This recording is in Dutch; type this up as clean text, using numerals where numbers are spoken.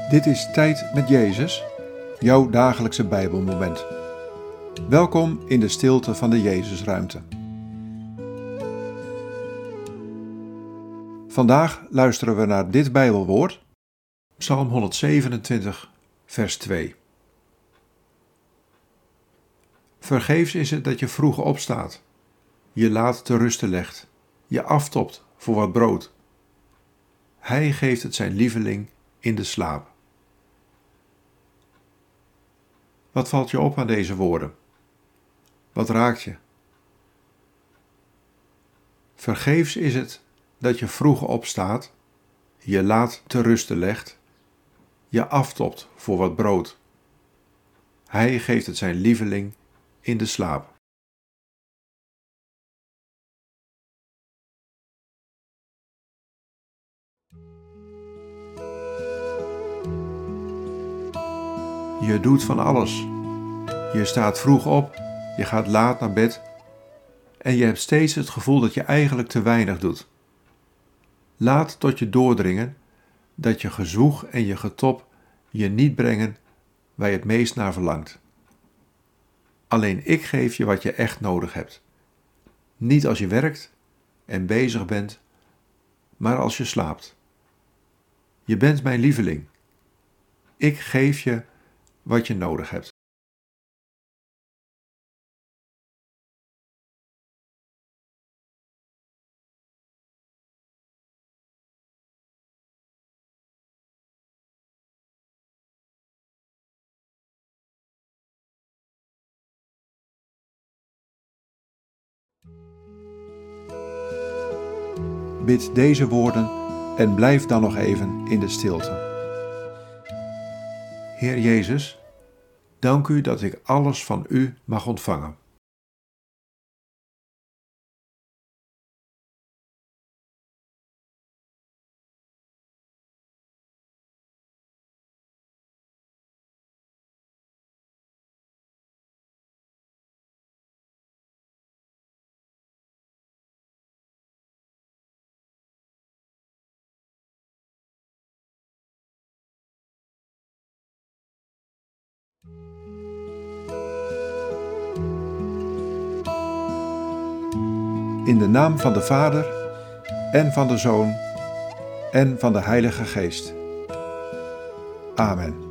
Dit is Tijd met Jezus, jouw dagelijkse Bijbelmoment. Welkom in de stilte van de Jezusruimte. Vandaag luisteren we naar dit Bijbelwoord, Psalm 127, vers 2. Vergeefs is het dat je vroeg opstaat, je laat te rusten legt, je aftopt voor wat brood. Hij geeft het zijn lieveling in de slaap. Wat valt je op aan deze woorden? Wat raakt je? Vergeefs is het dat je vroeg opstaat, je laat te rusten legt, je aftopt voor wat brood. Hij geeft het zijn lieveling in de slaap. Je doet van alles. Je staat vroeg op, je gaat laat naar bed en je hebt steeds het gevoel dat je eigenlijk te weinig doet. Laat tot je doordringen dat je gezwoeg en je getop je niet brengen waar je het meest naar verlangt. Alleen ik geef je wat je echt nodig hebt. Niet als je werkt en bezig bent, maar als je slaapt. Je bent mijn lieveling. Ik geef je wat je nodig hebt. Bid deze woorden en blijf dan nog even in de stilte. Heer Jezus, dank u dat ik alles van u mag ontvangen. In de naam van de Vader, en van de Zoon, en van de Heilige Geest. Amen.